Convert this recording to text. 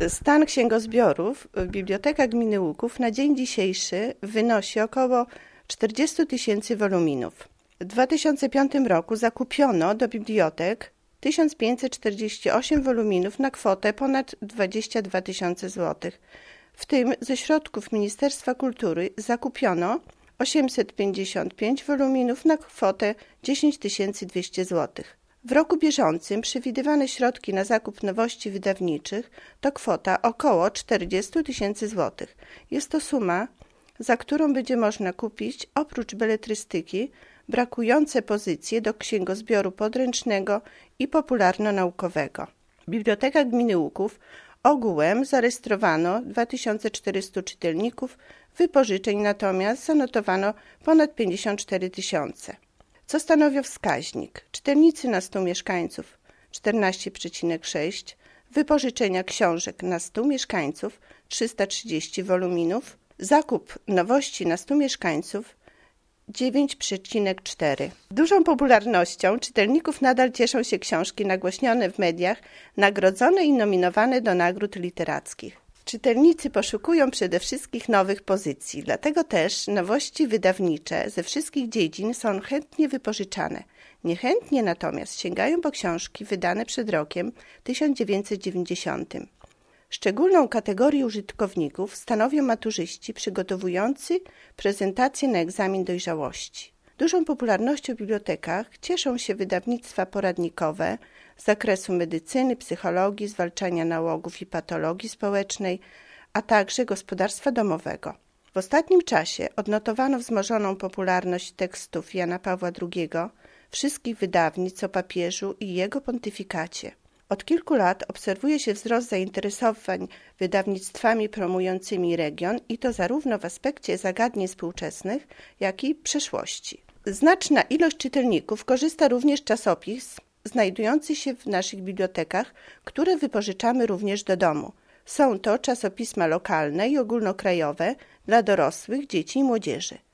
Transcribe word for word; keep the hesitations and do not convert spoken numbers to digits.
Stan księgozbiorów Biblioteka Gminy Łuków na dzień dzisiejszy wynosi około czterdzieści tysięcy woluminów. W dwa tysiące piątym roku zakupiono do bibliotek tysiąc pięćset czterdzieści osiem woluminów na kwotę ponad dwadzieścia dwa tysiące złotych. W tym ze środków Ministerstwa Kultury zakupiono osiemset pięćdziesiąt pięć woluminów na kwotę dziesięć tysięcy dwieście złotych. W roku bieżącym przewidywane środki na zakup nowości wydawniczych to kwota około czterdzieści tysięcy złotych. Jest to suma, za którą będzie można kupić oprócz beletrystyki brakujące pozycje do księgozbioru podręcznego i popularno-naukowego. Biblioteka Gminy Łuków ogółem zarejestrowano dwa tysiące czterystu czytelników, wypożyczeń natomiast zanotowano ponad pięćdziesiąt cztery tysiące. Co stanowi wskaźnik? Czytelnicy na stu mieszkańców czternaście przecinek sześć, wypożyczenia książek na stu mieszkańców trzysta trzydzieści woluminów, zakup nowości na stu mieszkańców dziewięć przecinek cztery. Dużą popularnością czytelników nadal cieszą się książki nagłośnione w mediach, nagrodzone i nominowane do nagród literackich. Czytelnicy poszukują przede wszystkim nowych pozycji, dlatego też nowości wydawnicze ze wszystkich dziedzin są chętnie wypożyczane. Niechętnie natomiast sięgają po książki wydane przed rokiem tysiąc dziewięćset dziewięćdziesiątym. Szczególną kategorię użytkowników stanowią maturzyści przygotowujący prezentację na egzamin dojrzałości. Dużą popularnością w bibliotekach cieszą się wydawnictwa poradnikowe z zakresu medycyny, psychologii, zwalczania nałogów i patologii społecznej, a także gospodarstwa domowego. W ostatnim czasie odnotowano wzmożoną popularność tekstów Jana Pawła drugiego, wszystkich wydawnictw o papieżu i jego pontyfikacie. Od kilku lat obserwuje się wzrost zainteresowań wydawnictwami promującymi region i to zarówno w aspekcie zagadnień współczesnych, jak i przeszłości. Znaczna ilość czytelników korzysta również z czasopism znajdujących się w naszych bibliotekach, które wypożyczamy również do domu. Są to czasopisma lokalne i ogólnokrajowe dla dorosłych, dzieci i młodzieży.